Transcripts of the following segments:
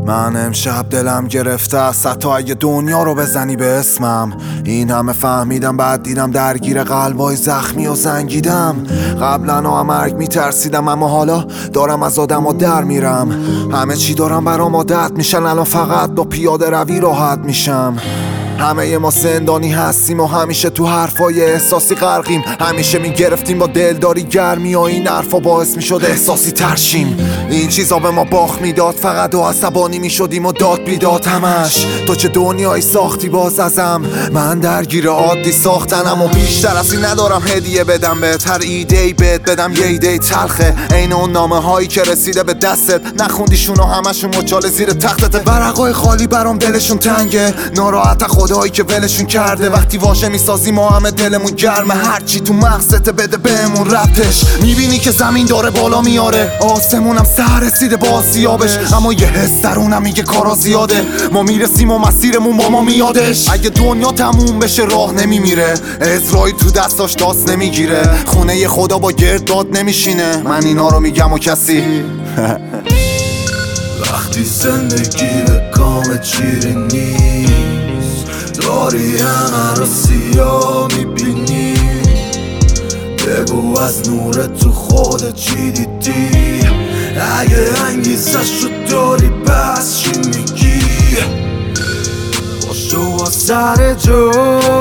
من امشب دلم گرفته است حتی اگه دنیا رو بزنی به اسمم. این همه فهمیدم بعد دیدم درگیر قلبای زخمی و زنگیدم. قبلا مرگ میترسیدم اما حالا دارم از آدم در میرم. همه چی دارم برام عادت میشن، الان فقط با پیاده روی راحت میشم. همه ما زندانی هستیم و همیشه تو حرفای احساسی غرقیم. همیشه میگرفتیم با دلداری گرمی و این حرفا باعث میشد احساسی ترشیم. این چیزا به ما باخت میداد، فقط و عصبانی میشدیم و داد بیداد همش. تو چه دنیایی ساختی باز ازم، من درگیر عادی ساختنم و بیشتر از این ندارم هدیه بدم بهت. هر ایده‌ای بهت بدم یه ایده تلخه، عین اون نامه هایی که رسیده به دستت نخوندیشون و همشون مچاله زیر تختت. ورقای خالی برام دلشون تنگه، ناراحت خدایی که ولشون کرده. وقتی واژه میسازی ما همه دلمون گرمه، هرچی تو مغزت بده بهمون ربطش. میبینی که زمین داره بالا میاره، آسمونم سر رسیده با آسیابش، اما یه حس درونم میگه کارا زیاده. ما میرسیم و مسیرمون با ما میادش. اگه دنیا تموم بشه راه نمیمیره، اسرائیل تو دستاش داست نمیگیره، خونه خدا با گرداد نمیشینه. من اینا رو میگم و کسی وقتی زندگی به کام چیری نیست، داری همه رو سیاه میبینی. بگو از نور تو خودت چی دیدی، اگه انگیزش رو داری بس چی میگی. باشو با سر جو،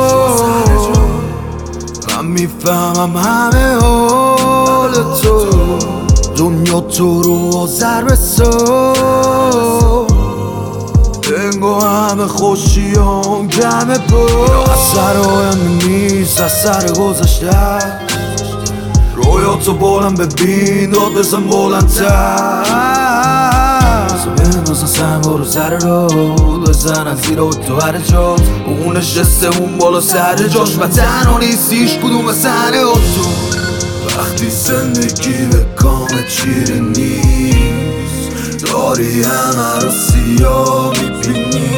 من میفهمم همه حال تو. دنیا تو رو ضرب سو، انگو همه خوشیام جمع بود. از سر آینده نیست، از سر گذشته. رویاتو بلند ببین، داد بزن بلندتر. بندازن سن برو سر رو، بزنن زیر تو هر جات. اون نشسته اون بالا سر جاش و تنها نیستیش کدوم سنه تو. وقتی زندگی به کام چیری نیست، داری همه رو سیاه میبینی.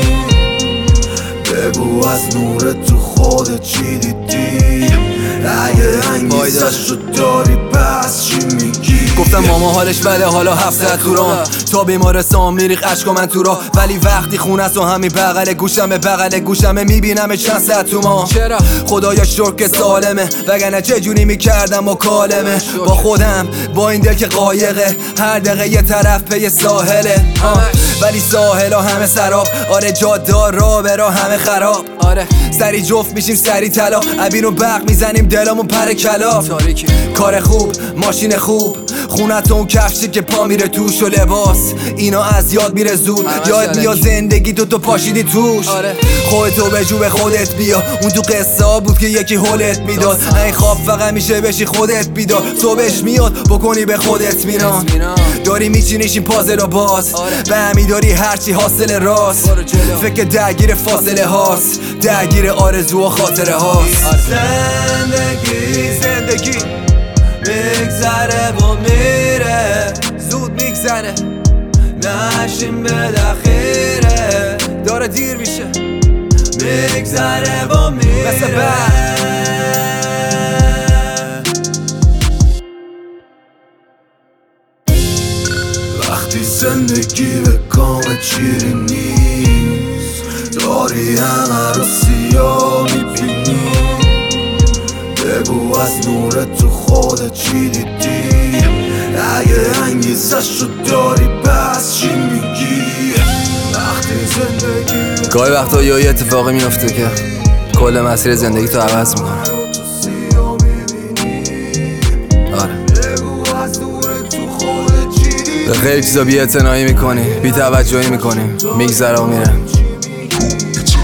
بگو از نور تو خودت چی دیدی، اگه انگیزش رو داری پس چی میگی. گفتم ماما حالش بده حالا 700 تو رام، تا بیمارستان میریخ عشق من تو را. ولی وقتی خونه است و همین بغل گوشمه، بغل گوشمه میبینم چند ساعت تو ما. چرا خدایا شکر که سالمه، وگرنه چه جوری میکردم و کالمه. با خودم با این دل که قایقه، هر دقیقه یه طرف پی ساحله. ولی ساحلا همه سراب، آره جادار را برا همه خراب. آره سری جفت میشیم سری طلا، ابین و برق میزنیم دلمون پر کلاف. کار خوب ماشین خوب، خونت اون کفشی که پا میره توش و لباس، اینا از یاد میره زود. یاد میاد زندگی تو پاشیدی توش. خودتو به جو به خودت بیا، اون تو قصه ها بود که یکی حلت میداد. این خواب فقط میشه بشی خودت بیدار، صبحش میاد بکنی به خودت میران. داری میچینیش این پازل و باز، به همی داری هرچی حاصل راست. فکر درگیر فاصله هاست، درگیر آرزو و خاطره هاست. زندگی میگذره و میره، زود میگذره نشیم به دخیره. داره دیر میشه، میگذره و میره مثل بعد. وقتی زندگی به کام چیری نیست، داری همه رو سیاه میبینی. بگو از نور تو خودت چی دیدی، اگه انگیزش رو داری بس چی میگی. وقتی زندگی گاهی وقتا یه اتفاقی میفته که کل مسیر زندگی تو عوض میکنه. آره به خیلی چیزا بی اعتنایی میکنی، بی توجهی میکنی، میگذره و میره.